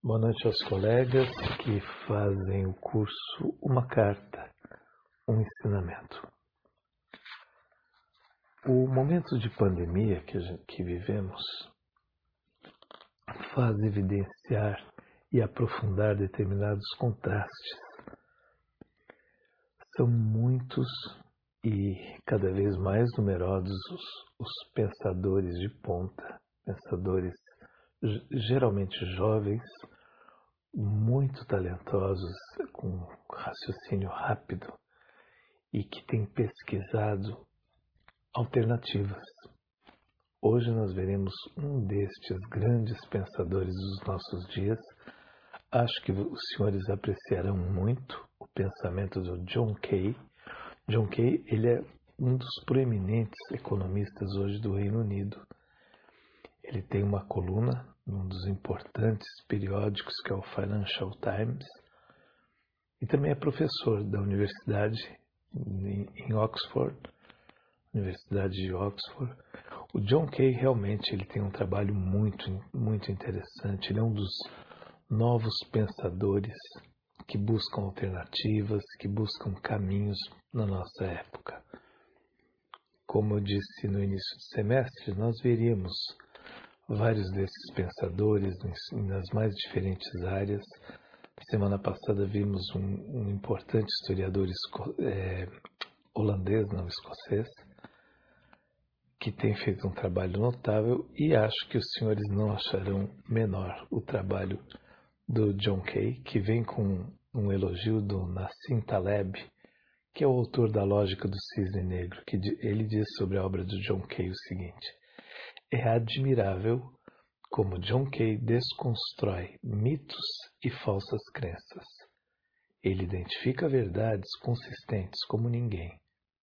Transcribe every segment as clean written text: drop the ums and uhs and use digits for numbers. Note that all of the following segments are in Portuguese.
Boa noite aos colegas que fazem o curso Uma Carta, um Ensinamento. O momento de pandemia que vivemos faz evidenciar e aprofundar determinados contrastes. São muitos e cada vez mais numerosos os pensadores de ponta, pensadores geralmente jovens, muito talentosos, com raciocínio rápido e que têm pesquisado alternativas. Hoje nós veremos um destes grandes pensadores dos nossos dias. Acho que os senhores apreciarão muito o pensamento do John Kay. John Kay, ele é um dos proeminentes economistas hoje do Reino Unido. Ele tem uma coluna num dos importantes periódicos que é o Financial Times e também é professor da universidade em Oxford, Universidade de Oxford. O John Kay realmente ele tem um trabalho muito interessante. Ele é um dos novos pensadores que buscam alternativas, que buscam caminhos na nossa época. Como eu disse no início do semestre, nós veríamos vários desses pensadores nas mais diferentes áreas. Semana passada vimos um importante historiador holandês, não escocês, que tem feito um trabalho notável, e acho que os senhores não acharão menor o trabalho do John Kay, que vem com um elogio do Nassim Taleb, que é o autor da Lógica do Cisne Negro, que ele diz sobre a obra do John Kay o seguinte: é admirável como John Kay desconstrói mitos e falsas crenças. Ele identifica verdades consistentes como ninguém.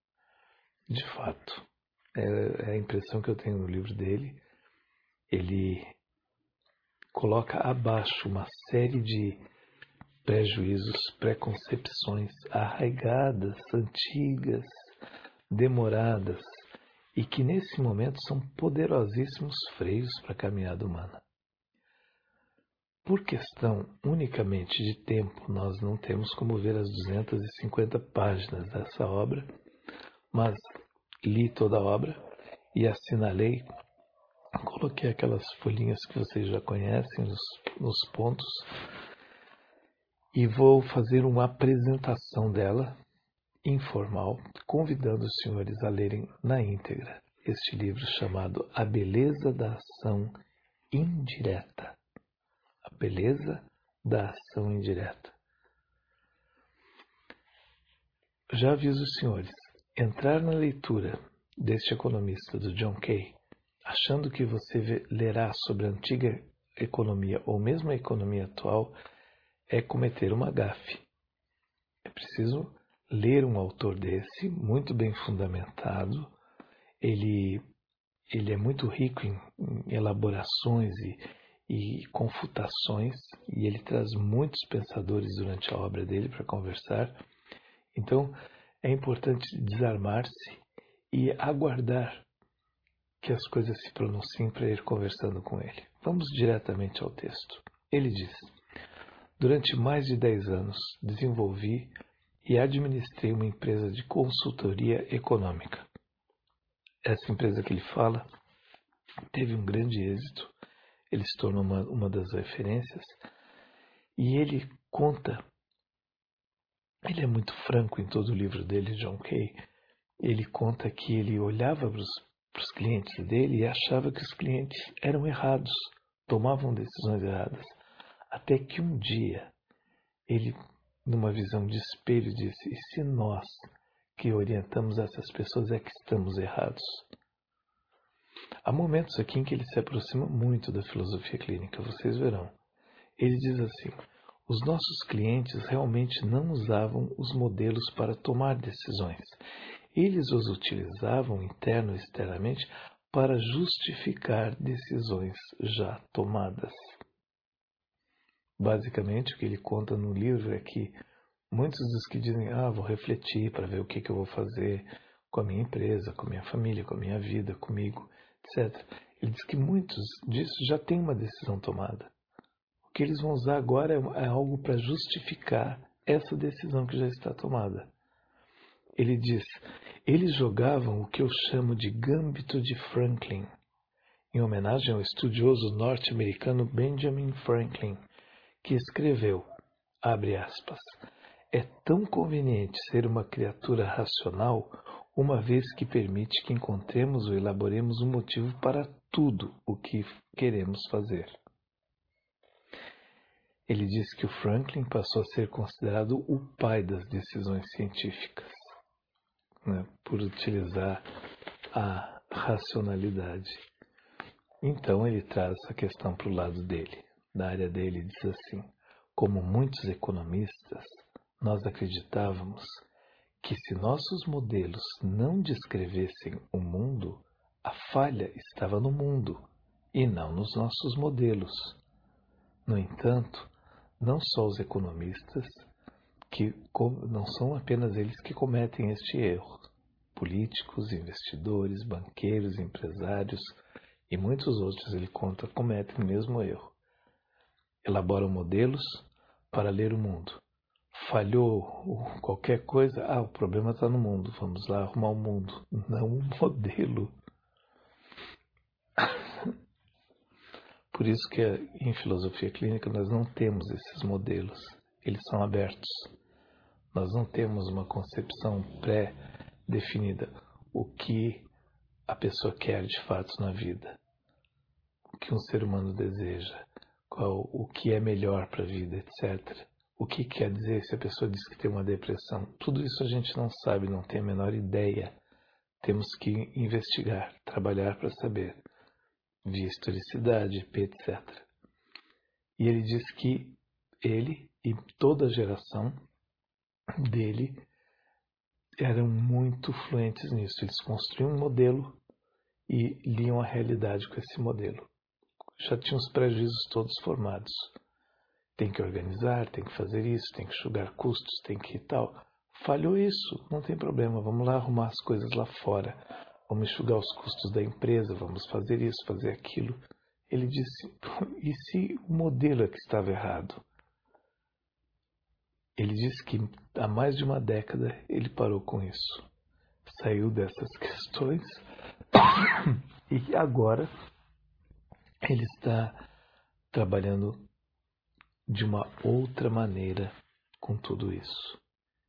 De fato, é a impressão que eu tenho no livro dele. Ele coloca abaixo uma série de prejuízos, preconcepções arraigadas, antigas, demoradas, e que nesse momento são poderosíssimos freios para a caminhada humana. Por questão unicamente de tempo, nós não temos como ver as 250 páginas dessa obra, mas li toda a obra e assinalei, coloquei aquelas folhinhas que vocês já conhecem nos pontos e vou fazer uma apresentação dela informal, convidando os senhores a lerem na íntegra este livro chamado A Beleza da Ação Indireta. A Beleza da Ação Indireta. Já aviso os senhores, entrar na leitura deste economista do John Kay, achando que você lerá sobre a antiga economia ou mesmo a economia atual, é cometer uma gafe. É preciso ler um autor desse, muito bem fundamentado. Ele é muito rico em elaborações e confutações, e ele traz muitos pensadores durante a obra dele para conversar. Então, é importante desarmar-se e aguardar que as coisas se pronunciem para ir conversando com ele. Vamos diretamente ao texto. Ele diz: durante mais de 10 anos, desenvolvi e administrei uma empresa de consultoria econômica. Essa empresa que ele fala teve um grande êxito, ele se tornou uma das referências, e ele é muito franco em todo o livro dele, John Kay. Ele conta que ele olhava para os clientes dele e achava que os clientes eram errados, tomavam decisões erradas, até que um dia ele, numa visão de espelho, disse: e se nós que orientamos essas pessoas é que estamos errados? Há momentos aqui em que ele se aproxima muito da filosofia clínica, vocês verão. Ele diz assim: os nossos clientes realmente não usavam os modelos para tomar decisões. Eles os utilizavam interno e externamente para justificar decisões já tomadas. Basicamente, o que ele conta no livro é que muitos dos que dizem: vou refletir para ver o que eu vou fazer com a minha empresa, com a minha família, com a minha vida, comigo, etc. Ele diz que muitos disso já têm uma decisão tomada. O que eles vão usar agora é algo para justificar essa decisão que já está tomada. Ele diz, eles jogavam o que eu chamo de gambito de Franklin, em homenagem ao estudioso norte-americano Benjamin Franklin, que escreveu, abre aspas, é tão conveniente ser uma criatura racional, uma vez que permite que encontremos ou elaboremos um motivo para tudo o que queremos fazer. Ele diz que o Franklin passou a ser considerado o pai das decisões científicas, né, por utilizar a racionalidade. Então ele traz essa questão para o lado dele. Da área dele diz assim, como muitos economistas, nós acreditávamos que se nossos modelos não descrevessem o mundo, a falha estava no mundo e não nos nossos modelos. No entanto, não só os economistas, não são apenas eles que cometem este erro. Políticos, investidores, banqueiros, empresários e muitos outros, ele conta, cometem o mesmo erro. Elaboram modelos para ler o mundo. Falhou qualquer coisa, o problema está no mundo, vamos lá arrumar o mundo, não o modelo. Por isso que em filosofia clínica nós não temos esses modelos, eles são abertos. Nós não temos uma concepção pré-definida, o que a pessoa quer de fato na vida, o que um ser humano deseja, o que é melhor para a vida, etc. O que quer dizer se a pessoa diz que tem uma depressão? Tudo isso a gente não sabe, não tem a menor ideia. Temos que investigar, trabalhar para saber, via historicidade, etc. E ele diz que ele e toda a geração dele eram muito fluentes nisso. Eles construíam um modelo e liam a realidade com esse modelo. Já tinham os prejuízos todos formados. Tem que organizar, tem que fazer isso, tem que enxugar custos, tem que tal. Falhou isso, não tem problema, vamos lá arrumar as coisas lá fora. Vamos enxugar os custos da empresa, vamos fazer isso, fazer aquilo. Ele disse, e se o modelo é que estava errado? Ele disse que há mais de uma década ele parou com isso. Saiu dessas questões e agora ele está trabalhando de uma outra maneira com tudo isso.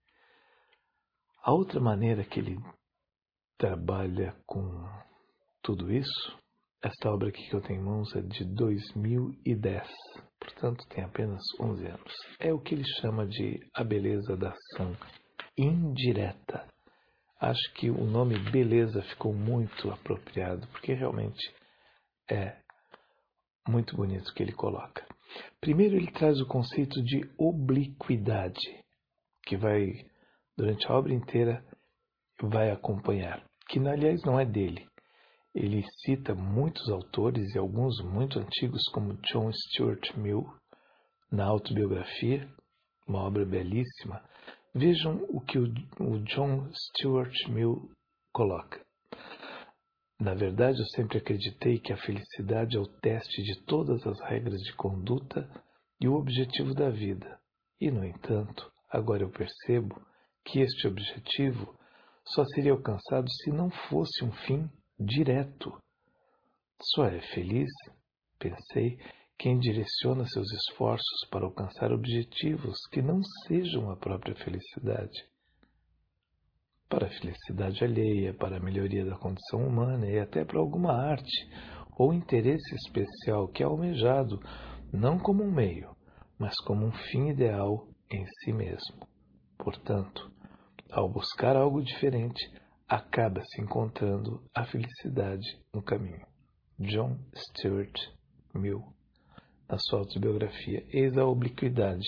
A outra maneira que ele trabalha com tudo isso, esta obra aqui que eu tenho em mãos é de 2010, portanto tem apenas 11 anos. É o que ele chama de a beleza da ação indireta. Acho que o nome beleza ficou muito apropriado, porque realmente é muito bonito o que ele coloca. Primeiro ele traz o conceito de obliquidade, que vai, durante a obra inteira, vai acompanhar, que aliás não é dele. Ele cita muitos autores e alguns muito antigos, como John Stuart Mill, na autobiografia, uma obra belíssima. Vejam o que o John Stuart Mill coloca. Na verdade, eu sempre acreditei que a felicidade é o teste de todas as regras de conduta e o objetivo da vida. E, no entanto, agora eu percebo que este objetivo só seria alcançado se não fosse um fim direto. Só é feliz, pensei, quem direciona seus esforços para alcançar objetivos que não sejam a própria felicidade. Para a felicidade alheia, para a melhoria da condição humana e até para alguma arte ou interesse especial que é almejado, não como um meio, mas como um fim ideal em si mesmo. Portanto, ao buscar algo diferente, acaba-se encontrando a felicidade no caminho. John Stuart Mill, na sua autobiografia, Eis a Obliquidade,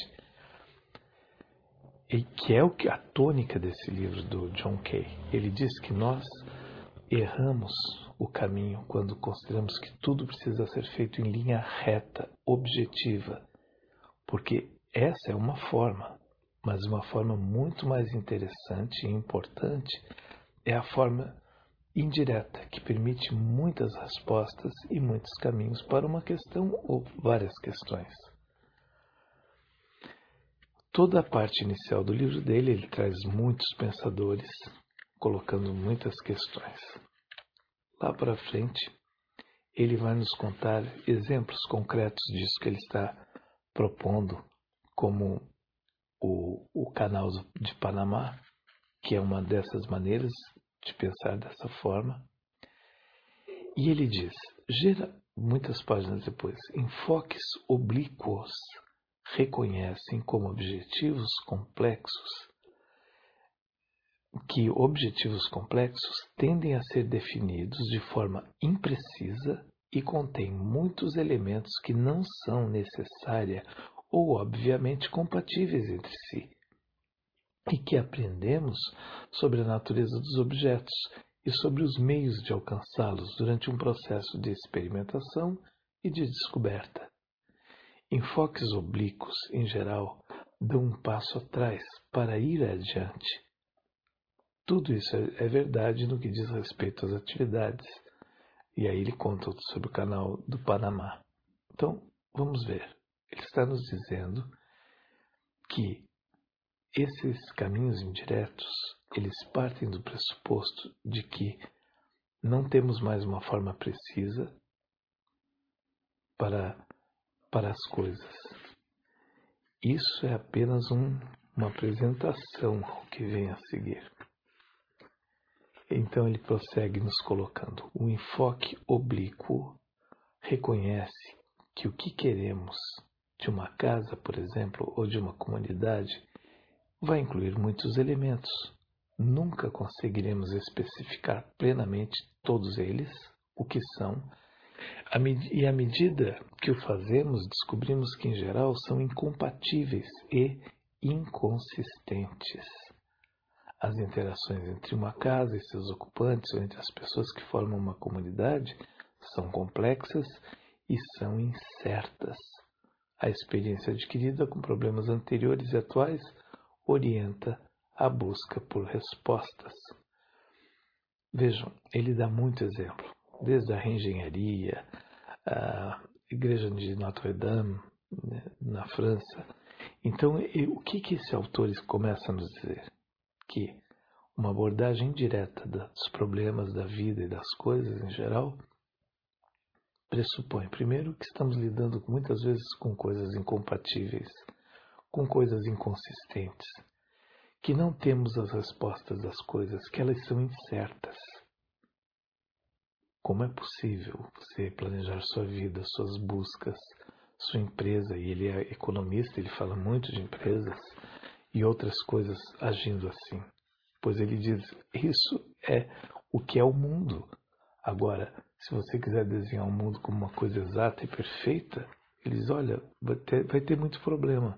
e que é a tônica desse livro do John Kay. Ele diz que nós erramos o caminho quando consideramos que tudo precisa ser feito em linha reta, objetiva, porque essa é uma forma, mas uma forma muito mais interessante e importante é a forma indireta, que permite muitas respostas e muitos caminhos para uma questão ou várias questões. toda a parte inicial do livro dele, ele traz muitos pensadores, colocando muitas questões. Lá para frente, ele vai nos contar exemplos concretos disso que ele está propondo, como o canal de Panamá, que é uma dessas maneiras de pensar dessa forma. E ele diz, muitas páginas depois, enfoques oblíquos reconhecem como objetivos complexos tendem a ser definidos de forma imprecisa e contêm muitos elementos que não são necessária ou obviamente compatíveis entre si, e que aprendemos sobre a natureza dos objetos e sobre os meios de alcançá-los durante um processo de experimentação e de descoberta. Enfoques oblíquos, em geral, dão um passo atrás para ir adiante. Tudo isso é verdade no que diz respeito às atividades. E aí ele conta sobre o canal do Panamá. Então, vamos ver. Ele está nos dizendo que esses caminhos indiretos, eles partem do pressuposto de que não temos mais uma forma precisa para as coisas. Isso é apenas uma apresentação ao que vem a seguir. Então ele prossegue nos colocando: o enfoque oblíquo reconhece que o que queremos de uma casa, por exemplo, ou de uma comunidade, vai incluir muitos elementos. Nunca conseguiremos especificar plenamente todos eles, o que são, e à medida que o fazemos, descobrimos que, em geral, são incompatíveis e inconsistentes. As interações entre uma casa e seus ocupantes, ou entre as pessoas que formam uma comunidade, são complexas e são incertas. A experiência adquirida com problemas anteriores e atuais orienta a busca por respostas. Vejam, ele dá muito exemplo, desde a reengenharia, a igreja de Notre-Dame, né, na França. Então, o que esse autor começa a nos dizer? Que uma abordagem direta dos problemas da vida e das coisas em geral pressupõe, primeiro, que estamos lidando muitas vezes com coisas incompatíveis, com coisas inconsistentes, que não temos as respostas das coisas, que elas são incertas. Como é possível você planejar sua vida, suas buscas, sua empresa? E ele é economista, ele fala muito de empresas e outras coisas agindo assim. Pois ele diz, isso é o que é o mundo. Agora, se você quiser desenhar o mundo como uma coisa exata e perfeita, ele diz, olha, vai ter muito problema.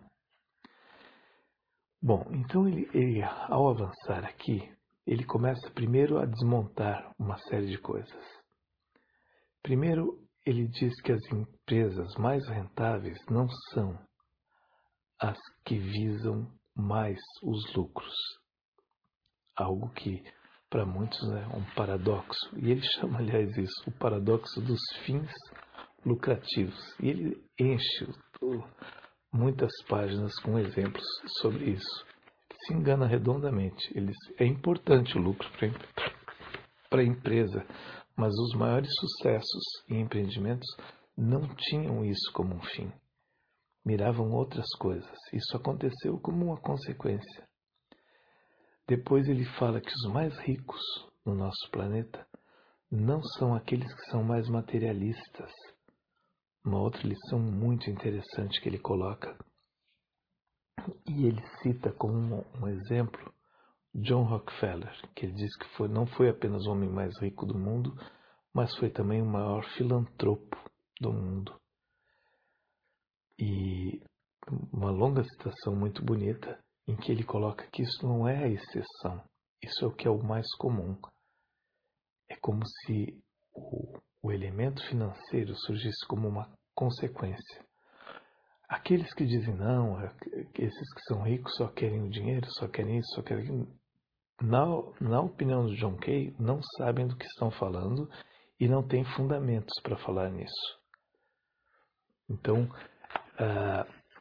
Bom, então ele, ao avançar aqui, ele começa primeiro a desmontar uma série de coisas. Primeiro, ele diz que as empresas mais rentáveis não são as que visam mais os lucros. Algo que, para muitos, é um paradoxo. E ele chama, aliás, isso, o paradoxo dos fins lucrativos. E ele enche muitas páginas com exemplos sobre isso. Ele se engana redondamente. É importante o lucro para a empresa, mas os maiores sucessos e empreendimentos não tinham isso como um fim. Miravam outras coisas. Isso aconteceu como uma consequência. Depois ele fala que os mais ricos no nosso planeta não são aqueles que são mais materialistas. Uma outra lição muito interessante que ele coloca, e ele cita como um exemplo John Rockefeller, que ele diz que não foi apenas o homem mais rico do mundo, mas foi também o maior filantropo do mundo. E uma longa citação muito bonita, em que ele coloca que isso não é a exceção, isso é o que é o mais comum. É como se o elemento financeiro surgisse como uma consequência. Aqueles que dizem não, esses que são ricos só querem o dinheiro, só querem isso, só querem aquilo, na opinião do John Kay, não sabem do que estão falando e não têm fundamentos para falar nisso. Então,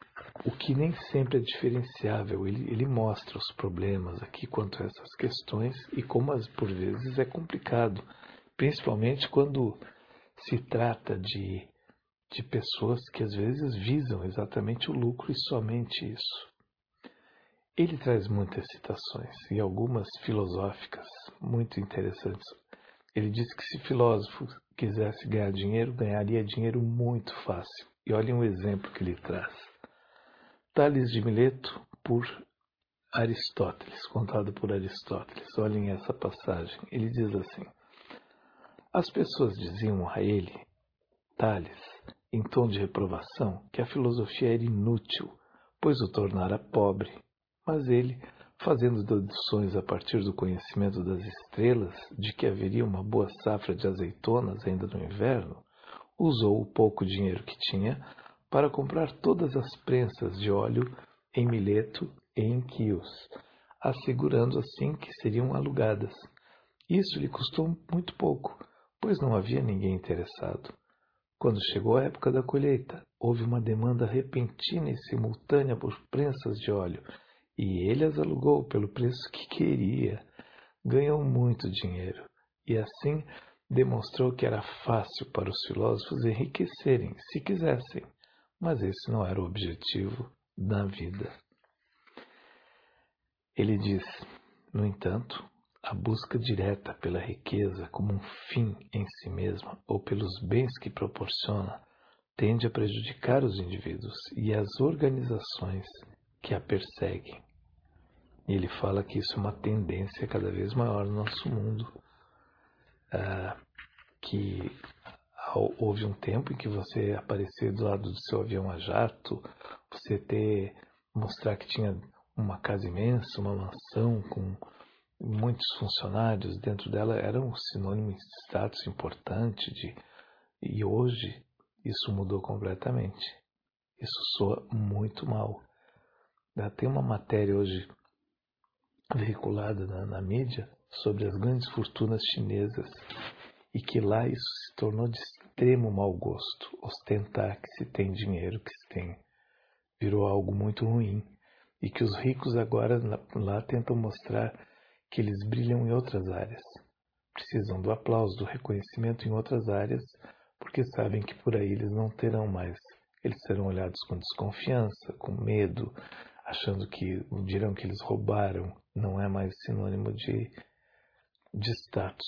o que nem sempre é diferenciável. Ele mostra os problemas aqui quanto a essas questões e como por vezes é complicado, principalmente quando se trata de pessoas que às vezes visam exatamente o lucro e somente isso. Ele traz muitas citações e algumas filosóficas muito interessantes. Ele diz que se filósofo quisesse ganhar dinheiro, ganharia dinheiro muito fácil. E olhem um exemplo que ele traz. Tales de Mileto por Aristóteles, contado por Aristóteles. Olhem essa passagem. Ele diz assim: as pessoas diziam a ele, Tales, em tom de reprovação, que a filosofia era inútil, pois o tornara pobre. Mas ele, fazendo deduções a partir do conhecimento das estrelas, de que haveria uma boa safra de azeitonas ainda no inverno, usou o pouco dinheiro que tinha para comprar todas as prensas de óleo em Mileto e em Quios, assegurando assim que seriam alugadas. Isso lhe custou muito pouco, pois não havia ninguém interessado. Quando chegou a época da colheita, houve uma demanda repentina e simultânea por prensas de óleo, e ele as alugou pelo preço que queria. Ganhou muito dinheiro, e assim demonstrou que era fácil para os filósofos enriquecerem, se quisessem, mas esse não era o objetivo da vida. Ele diz, no entanto, a busca direta pela riqueza como um fim em si mesma ou pelos bens que proporciona tende a prejudicar os indivíduos e as organizações que a perseguem. E ele fala que isso é uma tendência cada vez maior no nosso mundo, que houve um tempo em que você aparecer do lado do seu avião a jato, você mostrar que tinha uma casa imensa, uma mansão com muitos funcionários dentro dela, era um sinônimo de status importante, e hoje isso mudou completamente. Isso soa muito mal. Tem uma matéria hoje veiculada na mídia sobre as grandes fortunas chinesas e que lá isso se tornou de extremo mau gosto. Ostentar que se tem dinheiro, que se tem, virou algo muito ruim e que os ricos agora lá tentam mostrar que eles brilham em outras áreas. Precisam do aplauso, do reconhecimento em outras áreas, porque sabem que por aí eles não terão mais. Eles serão olhados com desconfiança, com medo, achando que dirão que eles roubaram. Não é mais sinônimo de status.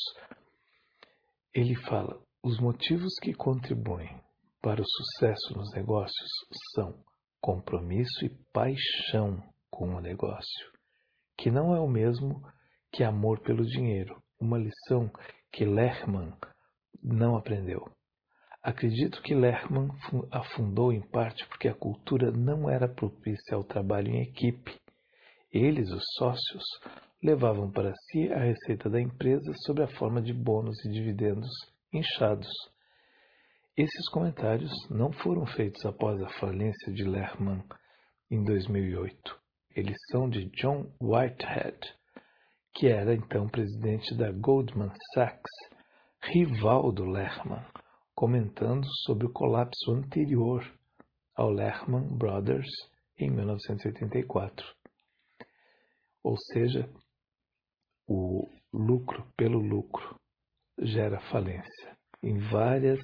Ele fala, os motivos que contribuem para o sucesso nos negócios são compromisso e paixão com o negócio, que não é o mesmo que amor pelo dinheiro, uma lição que Lehman não aprendeu. Acredito que Lehman afundou em parte porque a cultura não era propícia ao trabalho em equipe. Eles, os sócios, levavam para si a receita da empresa sob a forma de bônus e dividendos inchados. Esses comentários não foram feitos após a falência de Lehman em 2008. Eles são de John Whitehead, que era então presidente da Goldman Sachs, rival do Lehman, comentando sobre o colapso anterior ao Lehman Brothers em 1984. Ou seja, o lucro pelo lucro gera falência em várias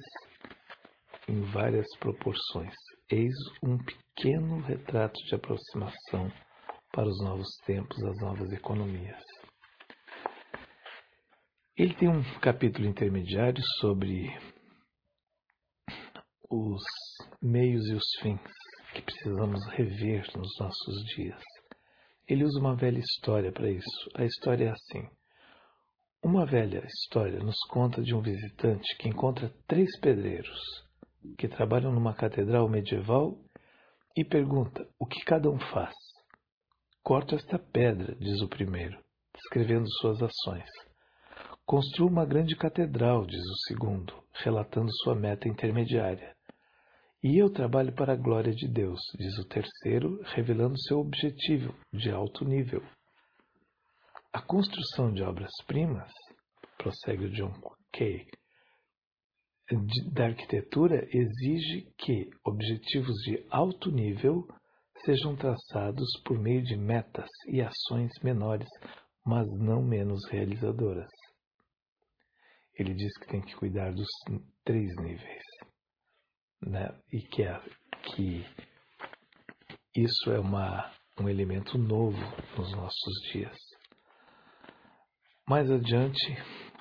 proporções. Eis um pequeno retrato de aproximação para os novos tempos, as novas economias. Ele tem um capítulo intermediário sobre os meios e os fins que precisamos rever nos nossos dias. Ele usa uma velha história para isso. A história é assim. Uma velha história nos conta de um visitante que encontra 3 pedreiros que trabalham numa catedral medieval e pergunta o que cada um faz. Corto esta pedra, diz o primeiro, descrevendo suas ações. Construo uma grande catedral, diz o segundo, relatando sua meta intermediária. E eu trabalho para a glória de Deus, diz o terceiro, revelando seu objetivo de alto nível. A construção de obras-primas, prossegue o John Kay, da arquitetura exige que objetivos de alto nível sejam traçados por meio de metas e ações menores, mas não menos realizadoras. Ele diz que tem que cuidar dos 3 níveis, né? E que isso é um elemento novo nos nossos dias. Mais adiante,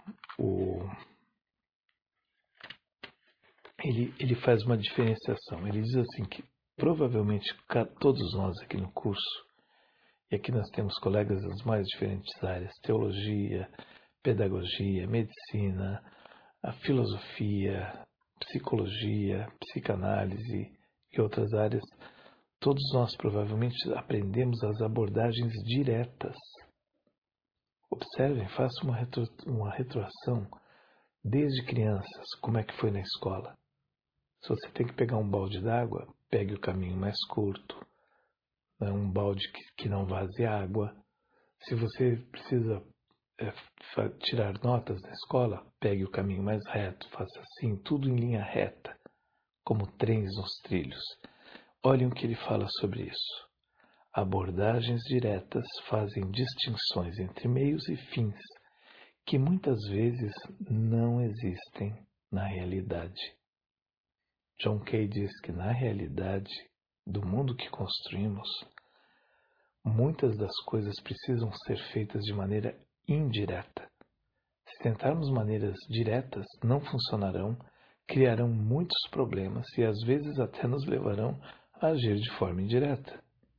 ele faz uma diferenciação. Ele diz assim que provavelmente todos nós aqui no curso, e aqui nós temos colegas das mais diferentes áreas, teologia, pedagogia, medicina, a filosofia, psicologia, psicanálise e outras áreas, todos nós provavelmente aprendemos as abordagens diretas. Observem, façam uma retroação desde crianças, como é que foi na escola. Se você tem que pegar um balde d'água, pegue o caminho mais curto, né? Um balde que não vaze água. Se você precisa tirar notas na escola, pegue o caminho mais reto, faça assim, tudo em linha reta, como trens nos trilhos. Olhem o que ele fala sobre isso. Abordagens diretas fazem distinções entre meios e fins que muitas vezes não existem na realidade. John Kay diz que na realidade do mundo que construímos, muitas das coisas precisam ser feitas de maneira indireta. Se tentarmos maneiras diretas, não funcionarão, criarão muitos problemas e às vezes até nos levarão a agir de forma indireta.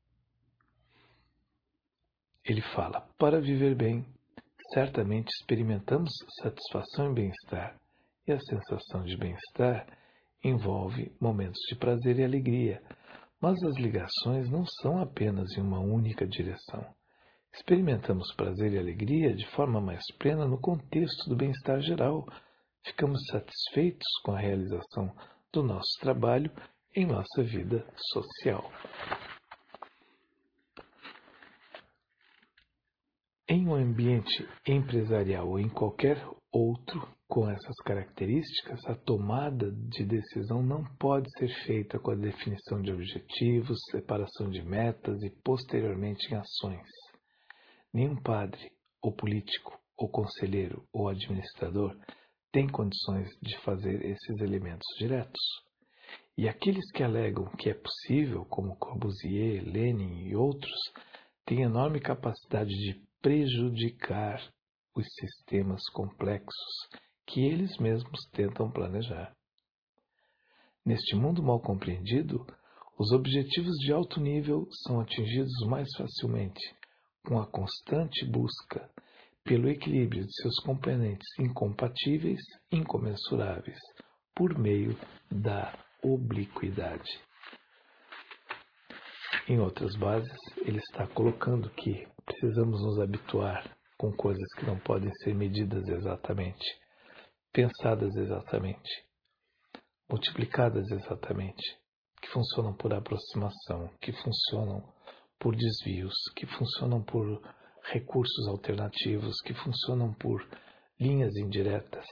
Ele fala, para viver bem, certamente experimentamos satisfação e bem-estar, e a sensação de bem-estar envolve momentos de prazer e alegria, mas as ligações não são apenas em uma única direção. Experimentamos prazer e alegria de forma mais plena no contexto do bem-estar geral. Ficamos satisfeitos com a realização do nosso trabalho em nossa vida social. Em um ambiente empresarial ou em qualquer outro com essas características, a tomada de decisão não pode ser feita com a definição de objetivos, separação de metas e posteriormente em ações. Nenhum padre, ou político, ou conselheiro, ou administrador tem condições de fazer esses elementos diretos. E aqueles que alegam que é possível, como Corbusier, Lenin e outros, têm enorme capacidade de prejudicar os sistemas complexos que eles mesmos tentam planejar. Neste mundo mal compreendido, os objetivos de alto nível são atingidos mais facilmente com a constante busca pelo equilíbrio de seus componentes incompatíveis, incomensuráveis, por meio da obliquidade. Em outras bases, ele está colocando que precisamos nos habituar com coisas que não podem ser medidas exatamente, pensadas exatamente, multiplicadas exatamente, que funcionam por aproximação, que funcionam por desvios, que funcionam por recursos alternativos, que funcionam por linhas indiretas.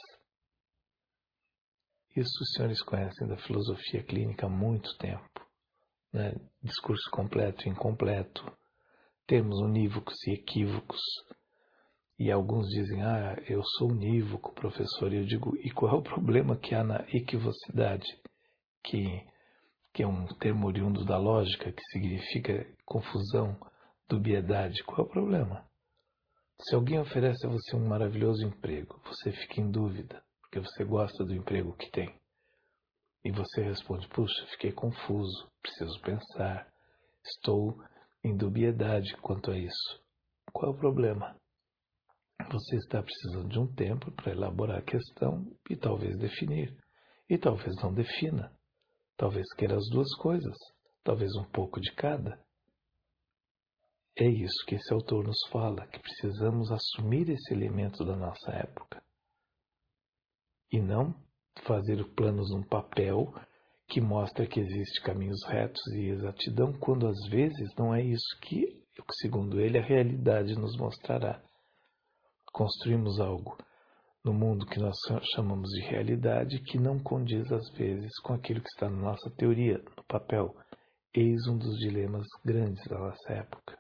Isso os senhores conhecem da filosofia clínica há muito tempo, né? Discurso completo e incompleto, termos unívocos e equívocos. E alguns dizem, eu sou unívoco, professor. E eu digo, e qual é o problema que há na equivocidade? Que é um termo oriundo da lógica, que significa confusão, dubiedade. Qual é o problema? Se alguém oferece a você um maravilhoso emprego, você fica em dúvida, porque você gosta do emprego que tem. E você responde, puxa, fiquei confuso, preciso pensar, estou em dubiedade quanto a isso. Qual é o problema? Você está precisando de um tempo para elaborar a questão e talvez definir. E talvez não defina. Talvez queira as duas coisas. Talvez um pouco de cada. É isso que esse autor nos fala, que precisamos assumir esse elemento da nossa época. E não fazer planos num papel que mostra que existem caminhos retos e exatidão, quando às vezes não é isso que, segundo ele, a realidade nos mostrará. Construímos algo no mundo que nós chamamos de realidade que não condiz às vezes com aquilo que está na nossa teoria, no papel. Eis um dos dilemas grandes da nossa época.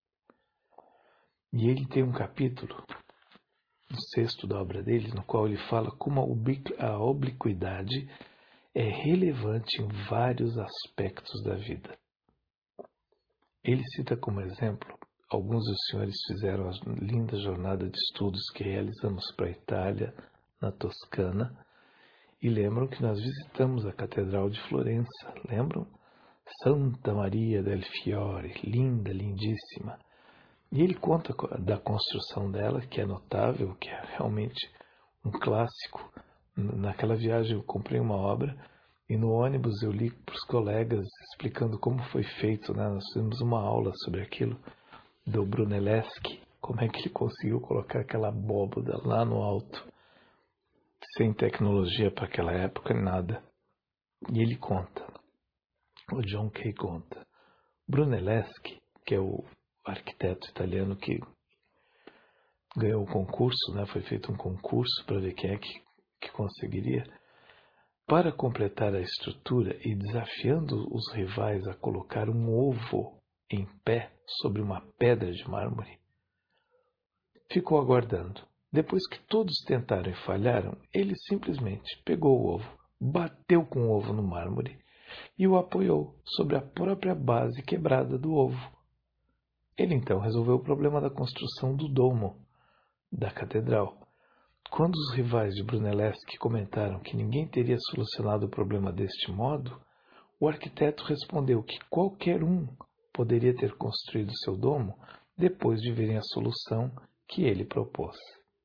E ele tem um capítulo, no 6º da obra dele, no qual ele fala como a obliquidade é relevante em vários aspectos da vida. Ele cita como exemplo, alguns dos senhores fizeram a linda jornada de estudos que realizamos para a Itália, na Toscana, e lembram que nós visitamos a Catedral de Florença, lembram? Santa Maria del Fiore, linda, lindíssima. E ele conta da construção dela, que é notável, que é realmente um clássico. Naquela viagem eu comprei uma obra e no ônibus eu li para os colegas explicando como foi feito, né? Nós fizemos uma aula sobre aquilo do Brunelleschi, como é que ele conseguiu colocar aquela abóbada lá no alto, sem tecnologia para aquela época, nada. E ele conta, o John Kay conta, Brunelleschi, que é o arquiteto italiano que ganhou o concurso, né? Foi feito um concurso para ver quem é que conseguiria. Para completar a estrutura e desafiando os rivais a colocar um ovo em pé sobre uma pedra de mármore, ficou aguardando. Depois que todos tentaram e falharam, ele simplesmente pegou o ovo, bateu com o ovo no mármore e o apoiou sobre a própria base quebrada do ovo. Ele então resolveu o problema da construção do domo da catedral. Quando os rivais de Brunelleschi comentaram que ninguém teria solucionado o problema deste modo, o arquiteto respondeu que qualquer um poderia ter construído seu domo depois de verem a solução que ele propôs.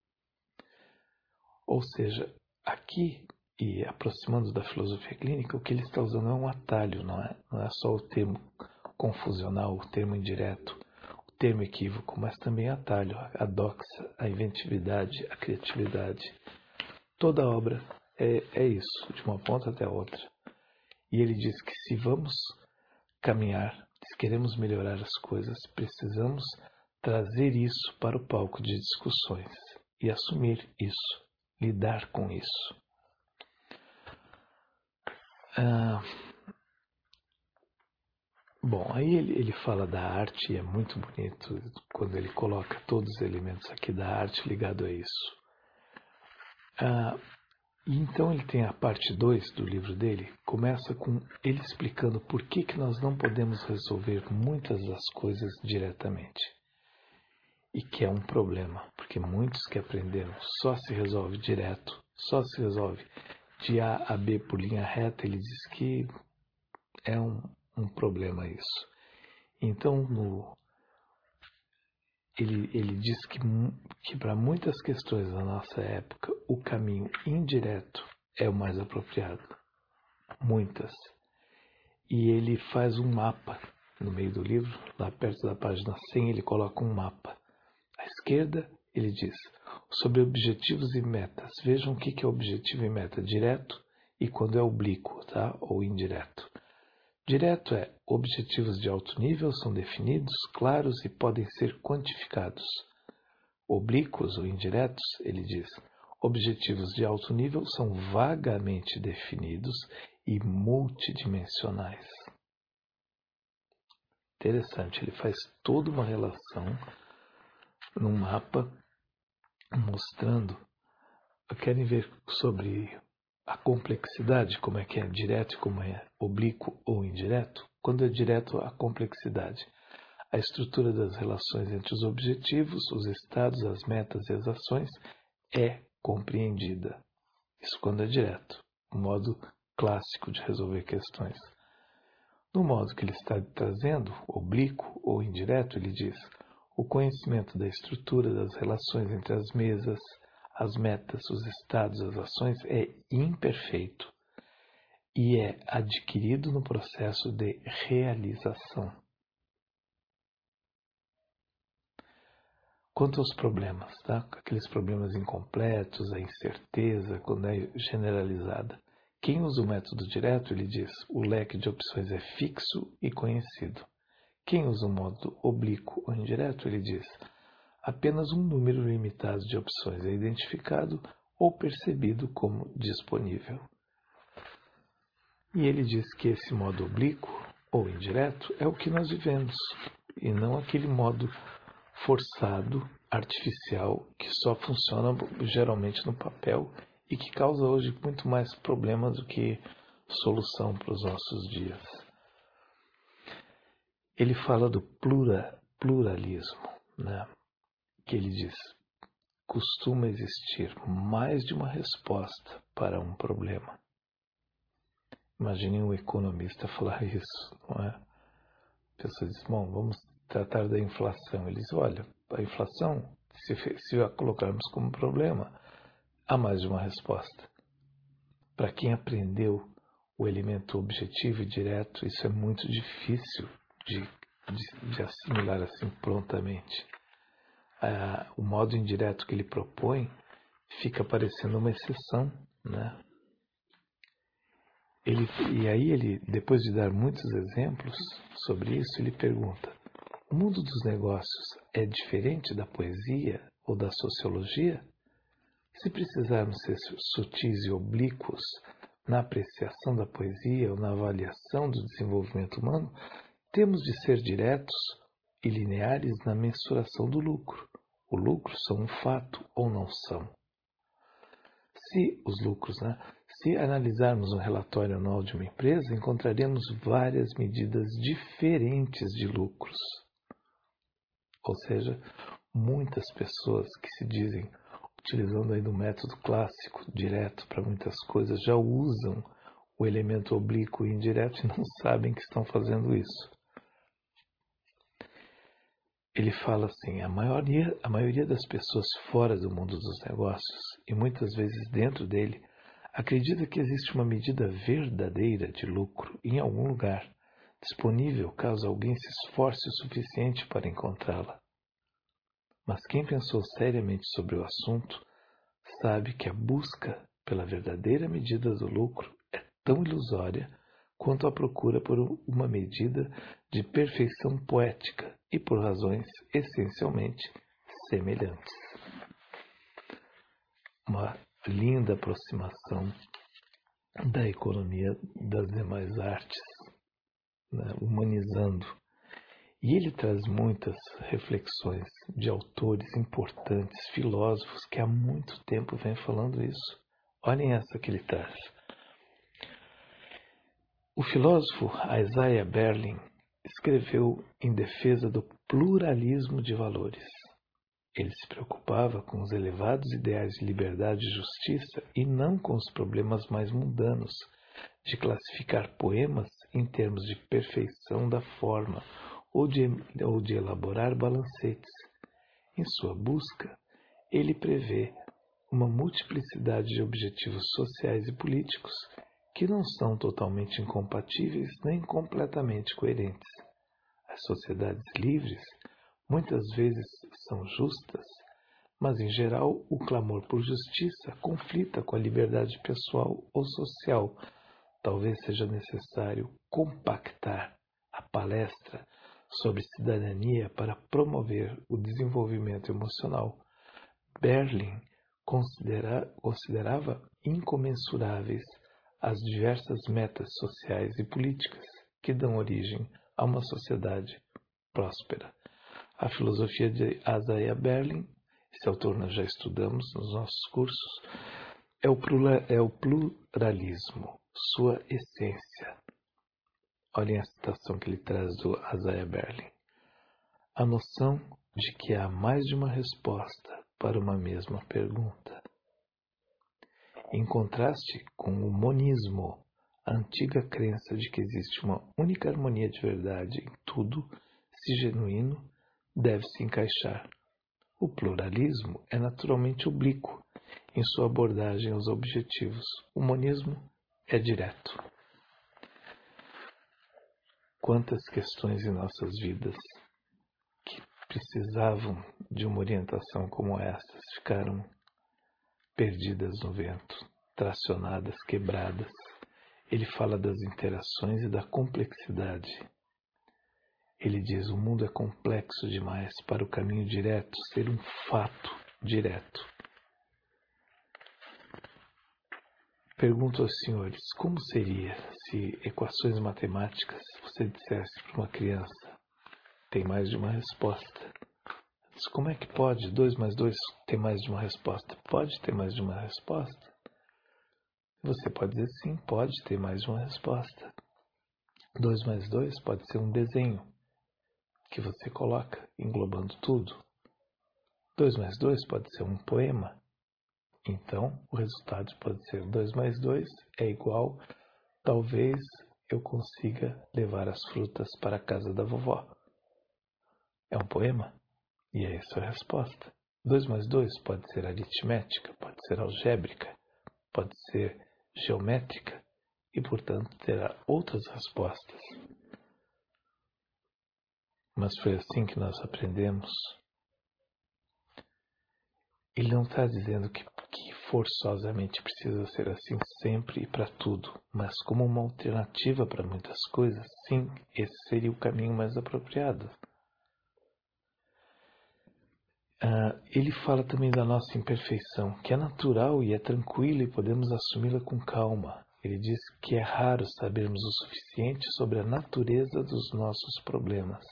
Ou seja, aqui, e aproximando da filosofia clínica, o que ele está usando é um atalho, não é só o termo confusional, o termo indireto, o termo equívoco, mas também atalho, a doxa, a inventividade, a criatividade. Toda obra é isso, de uma ponta até a outra. E ele diz que se vamos caminhar, se queremos melhorar as coisas, precisamos trazer isso para o palco de discussões e assumir isso, lidar com isso. Bom, aí ele fala da arte e é muito bonito quando ele coloca todos os elementos aqui da arte ligado a isso. E então ele tem a parte 2 do livro dele, começa com ele explicando por que nós não podemos resolver muitas das coisas diretamente. E que é um problema, porque muitos que aprenderam só se resolve direto, só se resolve de A a B por linha reta, ele diz que é um problema isso. Então, ele diz que para muitas questões da nossa época, o caminho indireto é o mais apropriado. Muitas. E ele faz um mapa no meio do livro, lá perto da página 100, ele coloca um mapa. À esquerda, ele diz, sobre objetivos e metas. Vejam o que é objetivo e meta, direto e quando é oblíquo, tá? Ou indireto. Direto é, objetivos de alto nível são definidos, claros e podem ser quantificados. Oblíquos ou indiretos, ele diz, objetivos de alto nível são vagamente definidos e multidimensionais. Interessante, ele faz toda uma relação num mapa mostrando, querem ver sobre a complexidade, como é que é direto e como é oblíquo ou indireto? Quando é direto, a complexidade. A estrutura das relações entre os objetivos, os estados, as metas e as ações é compreendida. Isso quando é direto, um modo clássico de resolver questões. No modo que ele está trazendo, oblíquo ou indireto, ele diz: o conhecimento da estrutura das relações entre as mesas, as metas, os estados, as ações é imperfeito e é adquirido no processo de realização. Quanto aos problemas, tá? Aqueles problemas incompletos, a incerteza, quando é generalizada. Quem usa o método direto, ele diz, o leque de opções é fixo e conhecido. Quem usa o modo oblíquo ou indireto, ele diz, apenas um número limitado de opções é identificado ou percebido como disponível. E ele diz que esse modo oblíquo ou indireto é o que nós vivemos, e não aquele modo forçado, artificial, que só funciona geralmente no papel e que causa hoje muito mais problemas do que solução para os nossos dias. Ele fala do pluralismo, né? Que ele diz: costuma existir mais de uma resposta para um problema. Imagine um economista falar isso, não é? A pessoa diz: bom, vamos tratar da inflação. Ele diz: olha, a inflação, se a colocarmos como problema, há mais de uma resposta. Para quem aprendeu o elemento objetivo e direto, isso é muito difícil de assimilar assim prontamente. O modo indireto que ele propõe fica parecendo uma exceção, né? E aí ele, depois de dar muitos exemplos sobre isso, ele pergunta: o mundo dos negócios é diferente da poesia ou da sociologia? Se precisarmos ser sutis e oblíquos na apreciação da poesia ou na avaliação do desenvolvimento humano, temos de ser diretos e lineares na mensuração do lucro. O lucro são um fato ou não são? Se analisarmos um relatório anual de uma empresa, encontraremos várias medidas diferentes de lucros. Ou seja, muitas pessoas que se dizem, utilizando aí do método clássico, direto para muitas coisas, já usam o elemento oblíquo e indireto e não sabem que estão fazendo isso. Ele fala assim: a maioria das pessoas fora do mundo dos negócios, e muitas vezes dentro dele, acredita que existe uma medida verdadeira de lucro em algum lugar, disponível caso alguém se esforce o suficiente para encontrá-la. Mas quem pensou seriamente sobre o assunto sabe que a busca pela verdadeira medida do lucro é tão ilusória quanto a procura por uma medida de perfeição poética e por razões essencialmente semelhantes. Uma linda aproximação da economia das demais artes, né, humanizando. E ele traz muitas reflexões de autores importantes, filósofos que há muito tempo vêm falando isso. Olhem essa que ele traz. O filósofo Isaiah Berlin escreveu em defesa do pluralismo de valores. Ele se preocupava com os elevados ideais de liberdade e justiça e não com os problemas mais mundanos de classificar poemas em termos de perfeição da forma ou de elaborar balancetes. Em sua busca, ele prevê uma multiplicidade de objetivos sociais e políticos que não são totalmente incompatíveis nem completamente coerentes. As sociedades livres muitas vezes são justas, mas em geral o clamor por justiça conflita com a liberdade pessoal ou social. Talvez seja necessário compactar a palestra sobre cidadania para promover o desenvolvimento emocional. Berlin considerava incomensuráveis as diversas metas sociais e políticas que dão origem a uma sociedade próspera. A filosofia de Isaiah Berlin, esse autor nós já estudamos nos nossos cursos, é o pluralismo, sua essência. Olhem a citação que ele traz do Isaiah Berlin. A noção de que há mais de uma resposta para uma mesma pergunta. Em contraste com o monismo, a antiga crença de que existe uma única harmonia de verdade em tudo, se genuíno, deve se encaixar. O pluralismo é naturalmente oblíquo em sua abordagem aos objetivos. O monismo é direto. Quantas questões em nossas vidas que precisavam de uma orientação como essas ficaram perdidas no vento, tracionadas, quebradas. Ele fala das interações e da complexidade. Ele diz: o mundo é complexo demais para o caminho direto ser um fato direto. pergunto aos senhores, como seria se equações matemáticas você dissesse para uma criança, tem mais de uma resposta? Mas como é que pode 2 mais 2 ter mais de uma resposta? Pode ter mais de uma resposta? Você pode dizer sim, pode ter mais de uma resposta. 2 mais 2 pode ser um desenho que você coloca englobando tudo. 2 mais 2 pode ser um poema. Então, o resultado pode ser 2 mais 2 é igual, talvez eu consiga levar as frutas para a casa da vovó. É um poema? E é essa a resposta. 2 mais 2 pode ser aritmética, pode ser algébrica, pode ser geométrica e, portanto, terá outras respostas. Mas foi assim que nós aprendemos. Ele não está dizendo que forçosamente precisa ser assim sempre e para tudo, mas como uma alternativa para muitas coisas, sim, esse seria o caminho mais apropriado. Ele fala também da nossa imperfeição, que é natural e é tranquila e podemos assumi-la com calma. Ele diz que é raro sabermos o suficiente sobre a natureza dos nossos problemas.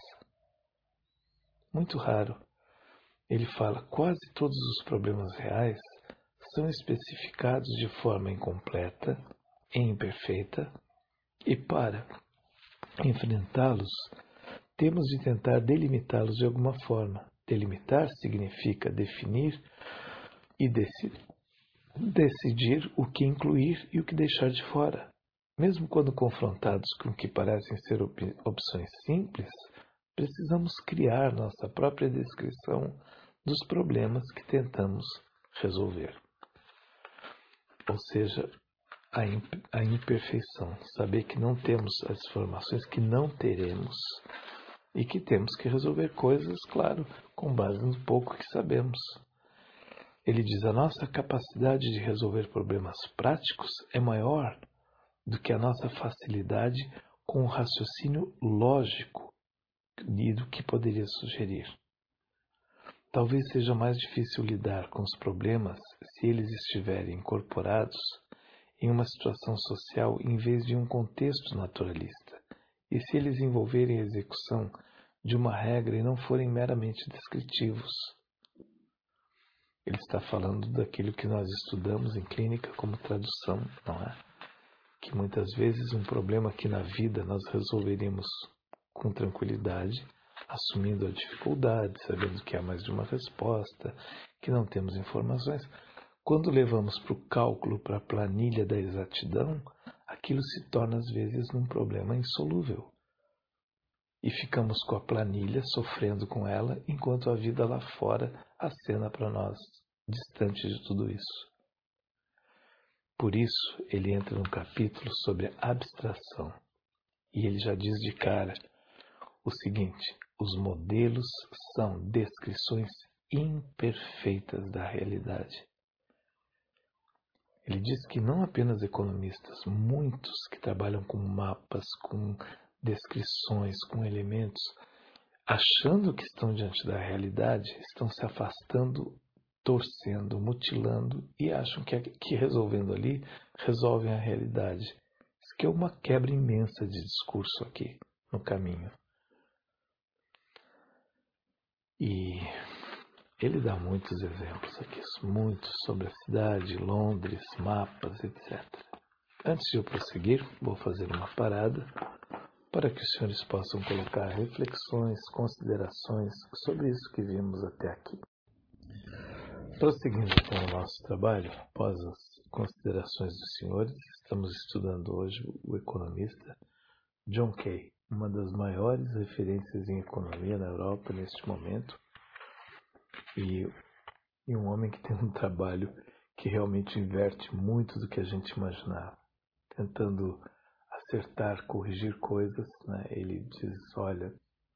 Muito raro. Ele fala, quase todos os problemas reais são especificados de forma incompleta e imperfeita, e para enfrentá-los, temos de tentar delimitá-los de alguma forma. Delimitar significa definir e decidir o que incluir e o que deixar de fora. Mesmo quando confrontados com o que parecem ser opções simples, precisamos criar nossa própria descrição dos problemas que tentamos resolver. Ou seja, a imperfeição, saber que não temos as informações que não teremos e que temos que resolver coisas, claro, com base no pouco que sabemos. Ele diz, a nossa capacidade de resolver problemas práticos é maior do que a nossa facilidade com o raciocínio lógico e do que poderia sugerir. Talvez seja mais difícil lidar com os problemas se eles estiverem incorporados em uma situação social em vez de um contexto naturalista, e se eles envolverem a execução de uma regra e não forem meramente descritivos. Ele está falando daquilo que nós estudamos em clínica como tradução, não é? Que muitas vezes um problema que na vida nós resolveríamos com tranquilidade, assumindo a dificuldade, sabendo que há mais de uma resposta, que não temos informações. Quando levamos para o cálculo, para a planilha da exatidão, aquilo se torna às vezes um problema insolúvel. E ficamos com a planilha, sofrendo com ela, enquanto a vida lá fora acena para nós, distante de tudo isso. Por isso, ele entra num capítulo sobre a abstração. E ele já diz de cara o seguinte, os modelos são descrições imperfeitas da realidade. Ele diz que não apenas economistas, muitos que trabalham com mapas, com descrições, com elementos, achando que estão diante da realidade, estão se afastando, torcendo, mutilando e acham que resolvendo ali, resolvem a realidade. Isso que é uma quebra imensa de discurso aqui no caminho. E ele dá muitos exemplos aqui, muitos sobre a cidade, Londres, mapas, etc. Antes de eu prosseguir, vou fazer uma parada para que os senhores possam colocar reflexões, considerações sobre isso que vimos até aqui. Prosseguindo com o nosso trabalho, após as considerações dos senhores, estamos estudando hoje o economista John Kay, uma das maiores referências em economia na Europa neste momento, e um homem que tem um trabalho que realmente inverte muito do que a gente imaginava, tentando acertar, corrigir coisas, né? Ele diz, olha,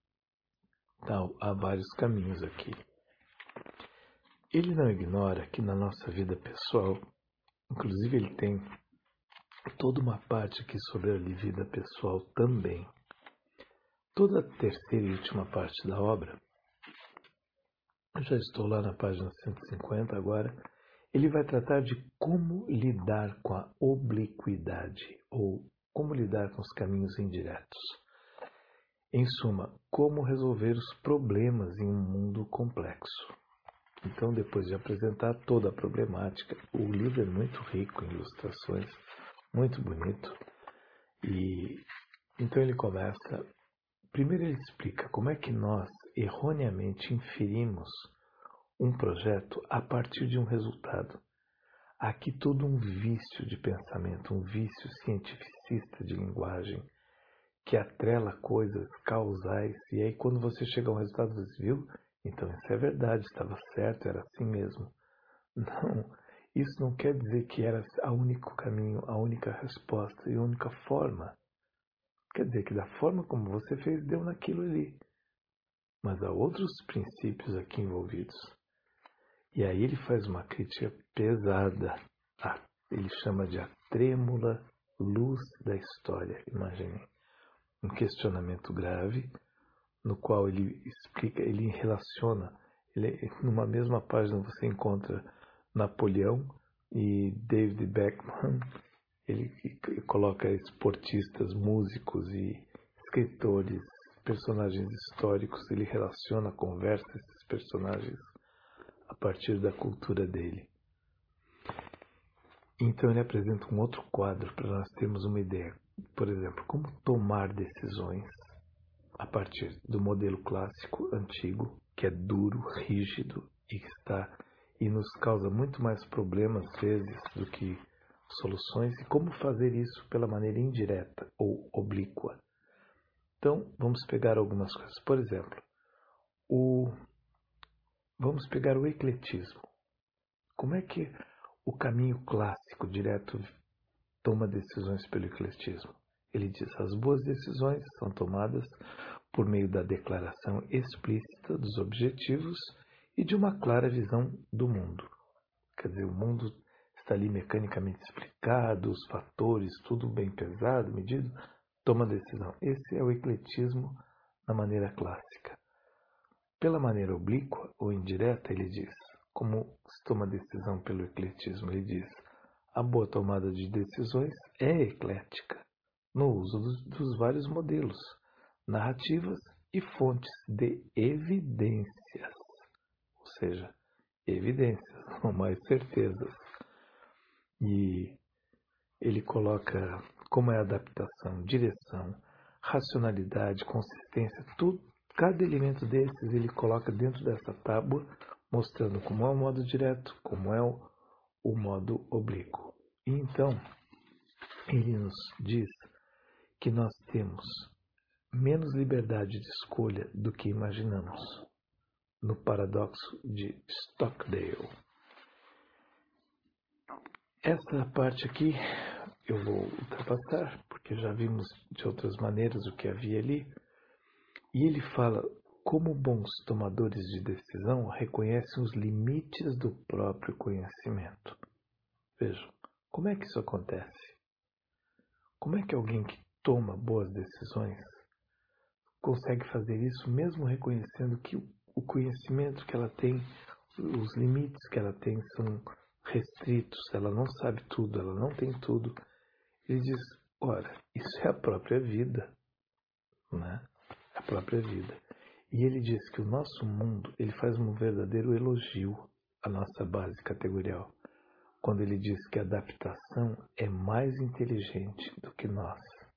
há vários caminhos aqui. Ele não ignora que na nossa vida pessoal, inclusive ele tem toda uma parte aqui sobre a vida pessoal também. Toda a terceira e última parte da obra, eu já estou lá na página 150 agora, Ele vai tratar de como lidar com a obliquidade, ou como lidar com os caminhos indiretos. Em suma, como resolver os problemas em um mundo complexo. Então, depois de apresentar toda a problemática, o livro é muito rico em ilustrações, muito bonito. E então ele começa. Primeiro ele explica como é que nós erroneamente inferimos um projeto a partir de um resultado. Há aqui todo um vício de pensamento, um vício cientificista de linguagem, que atrela coisas causais, e aí quando você chega a um resultado, você viu? Então isso é verdade, estava certo, era assim mesmo. Não, isso não quer dizer que era o único caminho, a única resposta e a única forma. Quer dizer que da forma como você fez, deu naquilo ali. Mas há outros princípios aqui envolvidos. E aí ele faz uma crítica pesada. Ele chama de a trêmula luz da história, imaginem. Um questionamento grave, no qual ele explica, ele relaciona, numa mesma página você encontra Napoleão e David Beckham. Ele coloca esportistas, músicos e escritores, personagens históricos. Ele relaciona, conversa esses personagens a partir da cultura dele. Então ele apresenta um outro quadro para nós termos uma ideia. Por exemplo, como tomar decisões a partir do modelo clássico antigo, que é duro, rígido e nos causa muito mais problemas às vezes do que soluções, e como fazer isso pela maneira indireta ou oblíqua. Então, vamos pegar algumas coisas. Por exemplo, vamos pegar o ecletismo. Como é que o caminho clássico direto toma decisões pelo ecletismo? Ele diz: as boas decisões são tomadas por meio da declaração explícita dos objetivos e de uma clara visão do mundo. Quer dizer, o mundo está ali mecanicamente explicado, os fatores, tudo bem pesado, medido, toma decisão. Esse é o ecletismo na maneira clássica. Pela maneira oblíqua ou indireta, ele diz, como se toma decisão pelo ecletismo, ele diz: a boa tomada de decisões é eclética, no uso dos vários modelos, narrativas e fontes de evidências. Ou seja, evidências, não mais certezas. E ele coloca como é a adaptação, direção, racionalidade, consistência, tudo, cada elemento desses ele coloca dentro dessa tábua, mostrando como é o modo direto, como é o modo oblíquo. E então, ele nos diz que nós temos menos liberdade de escolha do que imaginamos, no paradoxo de Stockdale. Essa parte aqui eu vou ultrapassar, porque já vimos de outras maneiras o que havia ali. E ele fala como bons tomadores de decisão reconhecem os limites do próprio conhecimento. Vejam, como é que isso acontece? Como é que alguém que toma boas decisões consegue fazer isso mesmo reconhecendo que o conhecimento que ela tem, os limites que ela tem são restritos, ela não sabe tudo, ela não tem tudo. Ele diz: ora, isso é a própria vida, né? A própria vida. E ele diz que o nosso mundo, ele faz um verdadeiro elogio à nossa base categorial, quando ele diz que a adaptação é mais inteligente do que nós.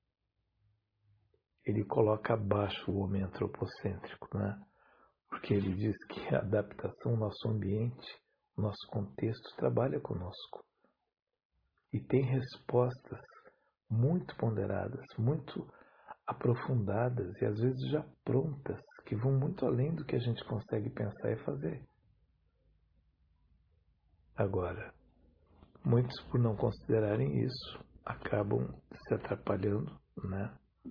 Ele coloca abaixo o homem antropocêntrico, né? Porque ele diz que a adaptação ao nosso ambiente, o nosso contexto, trabalha conosco. E tem respostas muito ponderadas, muito aprofundadas e às vezes já prontas, que vão muito além do que a gente consegue pensar e fazer. Agora, muitos, por não considerarem isso, acabam se atrapalhando, né?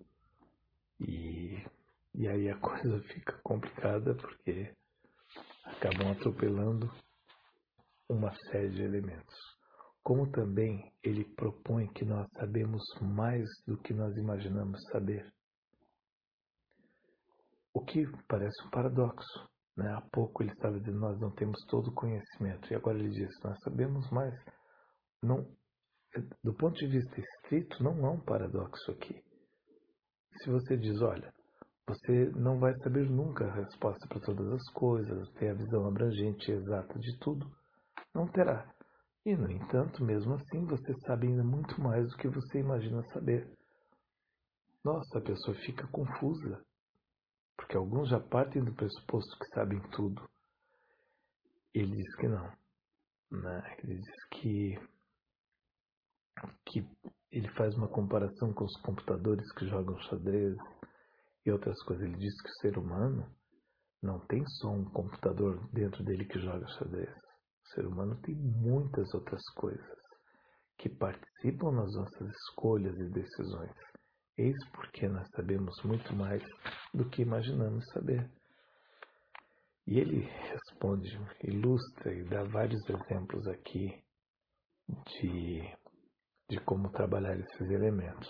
E aí a coisa fica complicada porque acabam atropelando uma série de elementos. Como também ele propõe que nós sabemos mais do que nós imaginamos saber. O que parece um paradoxo, Né? Há pouco ele estava dizendo, nós não temos todo o conhecimento. E agora ele diz, nós sabemos mais. Não, do ponto de vista estrito, não há um paradoxo aqui. Se você diz, olha, você não vai saber nunca a resposta para todas as coisas, ter a visão abrangente e exata de tudo, não terá. E, no entanto, mesmo assim, você sabe ainda muito mais do que você imagina saber. Nossa, a pessoa fica confusa, porque alguns já partem do pressuposto que sabem tudo. Ele diz que não. Né? Ele diz que ele faz uma comparação com os computadores que jogam xadrez e outras coisas. Ele diz que o ser humano não tem só um computador dentro dele que joga xadrez. O ser humano tem muitas outras coisas que participam nas nossas escolhas e decisões. Eis porque nós sabemos muito mais do que imaginamos saber. E ele responde, ilustra e dá vários exemplos aqui de como trabalhar esses elementos.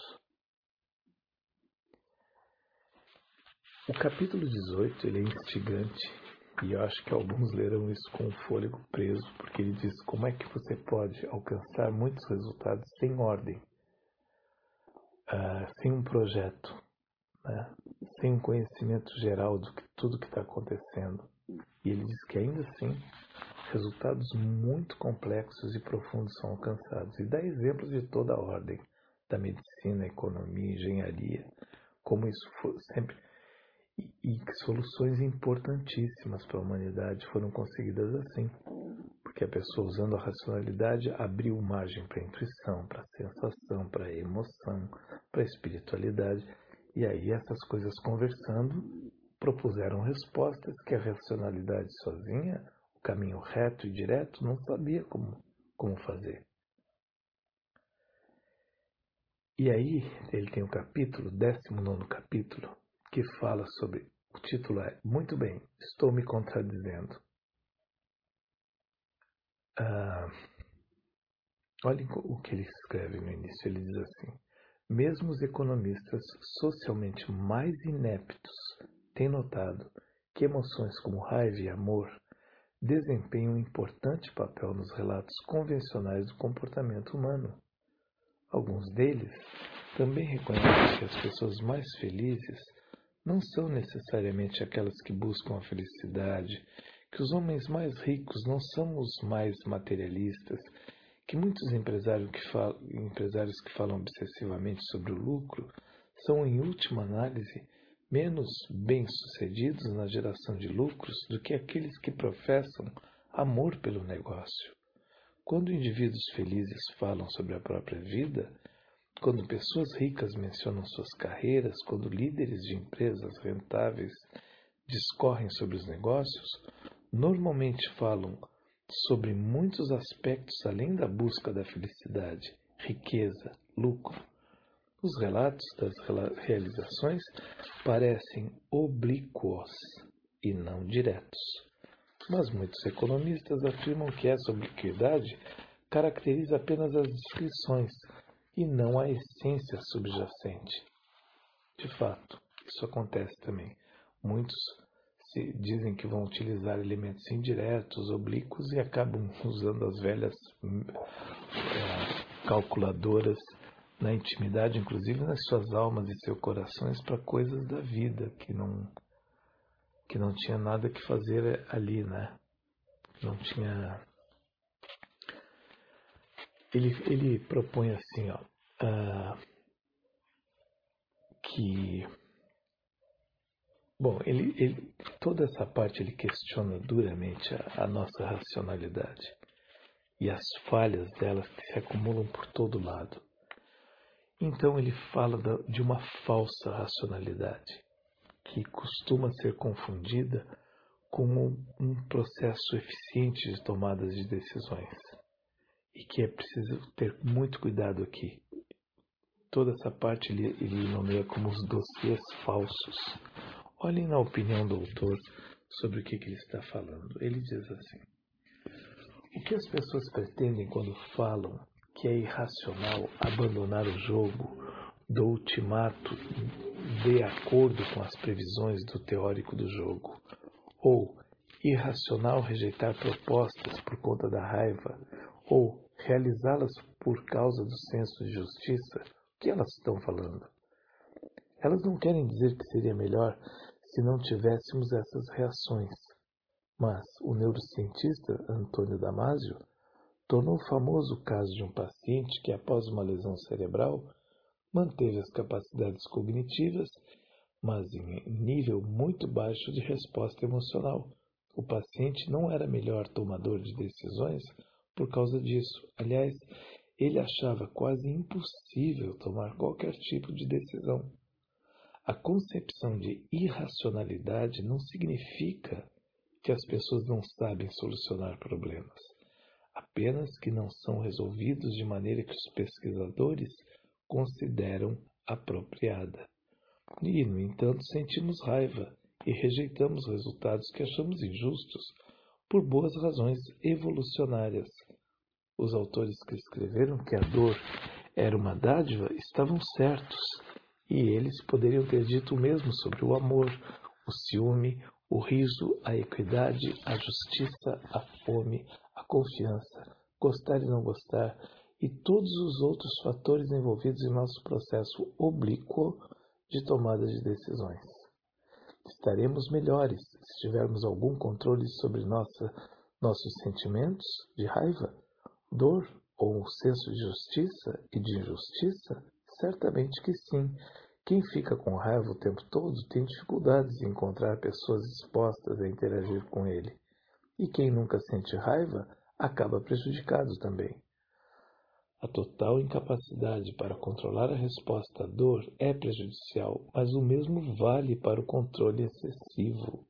O capítulo 18 ele é instigante e eu acho que alguns lerão isso com o fôlego preso, porque ele diz como é que você pode alcançar muitos resultados sem ordem, sem um projeto, né? Sem um conhecimento geral de tudo que está acontecendo. E ele diz que ainda assim resultados muito complexos e profundos são alcançados. E dá exemplos de toda a ordem, da medicina, economia, engenharia, como isso sempre... E que soluções importantíssimas para a humanidade foram conseguidas assim. Porque a pessoa, usando a racionalidade, abriu margem para a intuição, para a sensação, para a emoção, para a espiritualidade. E aí essas coisas conversando propuseram respostas que a racionalidade sozinha, o caminho reto e direto, não sabia como fazer. E aí ele tem um capítulo, 19º capítulo, que fala sobre, o título é, muito bem, estou me contradizendo. Olhem o que ele escreve no início, ele diz assim, mesmo os economistas socialmente mais ineptos têm notado que emoções como raiva e amor desempenham um importante papel nos relatos convencionais do comportamento humano. Alguns deles também reconhecem que as pessoas mais felizes não são necessariamente aquelas que buscam a felicidade, que os homens mais ricos não são os mais materialistas, que muitos empresários que falam obsessivamente sobre o lucro são, em última análise, menos bem-sucedidos na geração de lucros do que aqueles que professam amor pelo negócio. Quando indivíduos felizes falam sobre a própria vida, quando pessoas ricas mencionam suas carreiras, quando líderes de empresas rentáveis discorrem sobre os negócios, normalmente falam sobre muitos aspectos além da busca da felicidade, riqueza, lucro. Os relatos das realizações parecem oblíquos e não diretos. Mas muitos economistas afirmam que essa obliquidade caracteriza apenas as descrições e não a essência subjacente. De fato, isso acontece também. Muitos dizem que vão utilizar elementos indiretos, oblíquos e acabam usando as velhas calculadoras na intimidade, inclusive nas suas almas e seus corações, para coisas da vida que não tinha nada que fazer ali, né? Não tinha. Ele propõe assim, que bom, toda essa parte ele questiona duramente a nossa racionalidade e as falhas delas que se acumulam por todo lado. Então ele fala de uma falsa racionalidade que costuma ser confundida com um processo eficiente de tomadas de decisões e que é preciso ter muito cuidado aqui. Toda essa parte ele nomeia como os dossiês falsos. Olhem na opinião do autor sobre o que ele está falando. Ele diz assim: o que as pessoas pretendem quando falam que é irracional abandonar o jogo do ultimato de acordo com as previsões do teórico do jogo, ou irracional rejeitar propostas por conta da raiva ou realizá-las por causa do senso de justiça, o que elas estão falando? Elas não querem dizer que seria melhor se não tivéssemos essas reações. Mas o neurocientista Antônio Damasio tornou famoso o caso de um paciente que, após uma lesão cerebral, manteve as capacidades cognitivas, mas em nível muito baixo de resposta emocional. O paciente não era melhor tomador de decisões por causa disso. Aliás, ele achava quase impossível tomar qualquer tipo de decisão. A concepção de irracionalidade não significa que as pessoas não sabem solucionar problemas, apenas que não são resolvidos de maneira que os pesquisadores consideram apropriada. E, no entanto, sentimos raiva e rejeitamos resultados que achamos injustos por boas razões evolucionárias. Os autores que escreveram que a dor era uma dádiva estavam certos, e eles poderiam ter dito o mesmo sobre o amor, o ciúme, o riso, a equidade, a justiça, a fome, a confiança, gostar e não gostar, e todos os outros fatores envolvidos em nosso processo oblíquo de tomada de decisões. Estaremos melhores se tivermos algum controle sobre nossos sentimentos de raiva, dor ou um senso de justiça e de injustiça? Certamente que sim. Quem fica com raiva o tempo todo tem dificuldades em encontrar pessoas dispostas a interagir com ele. E quem nunca sente raiva acaba prejudicado também. A total incapacidade para controlar a resposta à dor é prejudicial, mas o mesmo vale para o controle excessivo.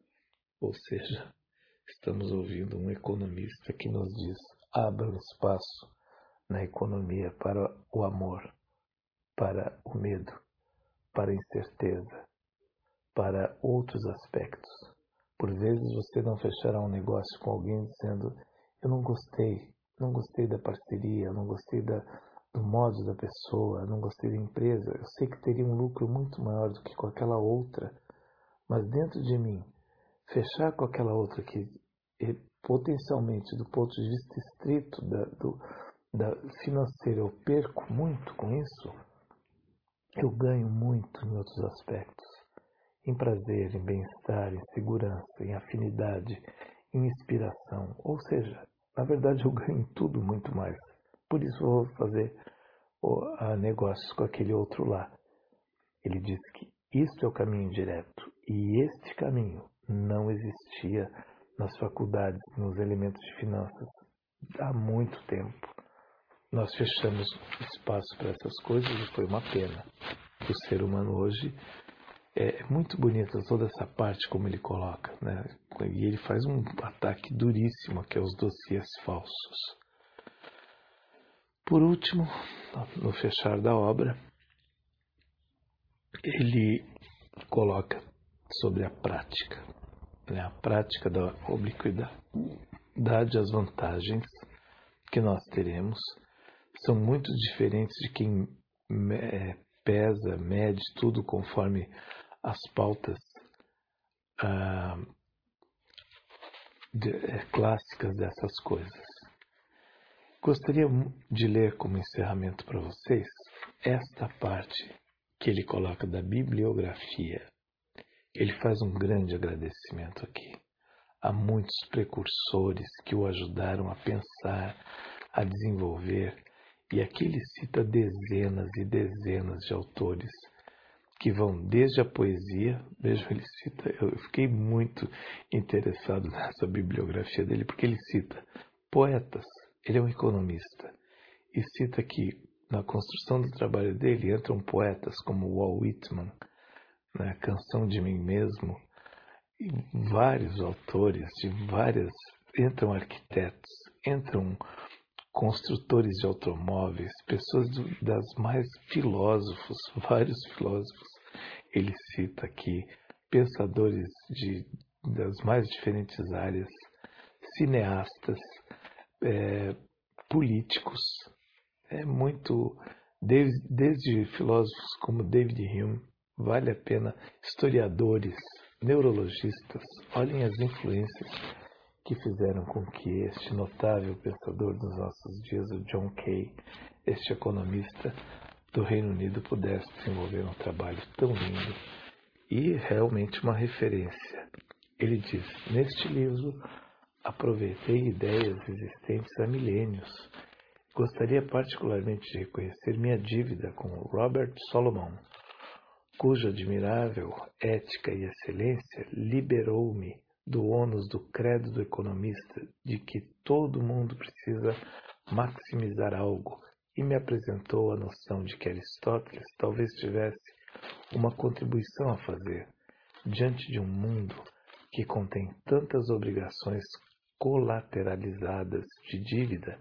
Ou seja, estamos ouvindo um economista que nos diz: abra um espaço na economia para o amor, para o medo, para a incerteza, para outros aspectos. Por vezes você não fechará um negócio com alguém dizendo: eu não gostei da parceria, não gostei do modo da pessoa, não gostei da empresa. Eu sei que teria um lucro muito maior do que com aquela outra, mas dentro de mim, fechar com aquela outra que potencialmente, do ponto de vista estrito da financeira, eu perco muito com isso, eu ganho muito em outros aspectos. Em prazer, em bem-estar, em segurança, em afinidade, em inspiração. Ou seja, na verdade eu ganho em tudo muito mais. Por isso eu vou fazer negócios com aquele outro lá. Ele diz que isto é o caminho direto. E este caminho não existia nas faculdades, nos elementos de finanças, há muito tempo. Nós fechamos espaço para essas coisas e foi uma pena. O ser humano hoje é muito bonita toda essa parte como ele coloca, né? E ele faz um ataque duríssimo que é os dossiês falsos. Por último, no fechar da obra, ele coloca sobre a prática, né? A prática da obliquidade, as vantagens que nós teremos são muito diferentes de quem pesa, mede tudo conforme as pautas clássicas dessas coisas. Gostaria de ler como encerramento para vocês esta parte que ele coloca da bibliografia. Ele faz um grande agradecimento aqui a muitos precursores que o ajudaram a pensar, a desenvolver, e aqui ele cita dezenas e dezenas de autores que vão desde a poesia. Vejam, ele cita, eu fiquei muito interessado nessa bibliografia dele, porque ele cita poetas, ele é um economista, e cita que na construção do trabalho dele entram poetas como Walt Whitman, na Canção de Mim Mesmo, e vários autores entram arquitetos, entram construtores de automóveis, pessoas das mais filósofos, vários filósofos. Ele cita aqui pensadores das mais diferentes áreas, cineastas, políticos, desde filósofos como David Hume, vale a pena, historiadores, neurologistas olhem as influências que fizeram com que este notável pensador dos nossos dias, o John Kay, este economista do Reino Unido, pudesse desenvolver um trabalho tão lindo e realmente uma referência. Ele diz: neste livro, aproveitei ideias existentes há milênios. Gostaria particularmente de reconhecer minha dívida com Robert Solomon, cuja admirável ética e excelência liberou-me do ônus do credo do economista de que todo mundo precisa maximizar algo e me apresentou a noção de que Aristóteles talvez tivesse uma contribuição a fazer diante de um mundo que contém tantas obrigações colateralizadas de dívida.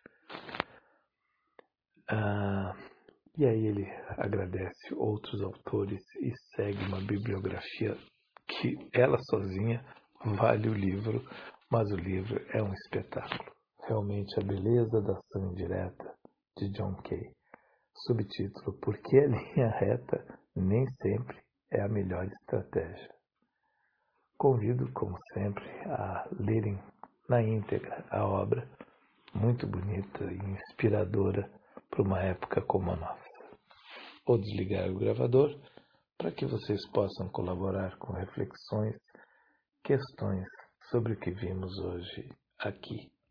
E aí ele agradece outros autores e segue uma bibliografia que ela sozinha vale o livro, mas o livro é um espetáculo. Realmente a beleza da ação indireta de John Kay. Subtítulo: Por que a linha reta nem sempre é a melhor estratégia. Convido, como sempre, a lerem na íntegra a obra, muito bonita e inspiradora para uma época como a nossa. Vou desligar o gravador para que vocês possam colaborar com reflexões, questões sobre o que vimos hoje aqui.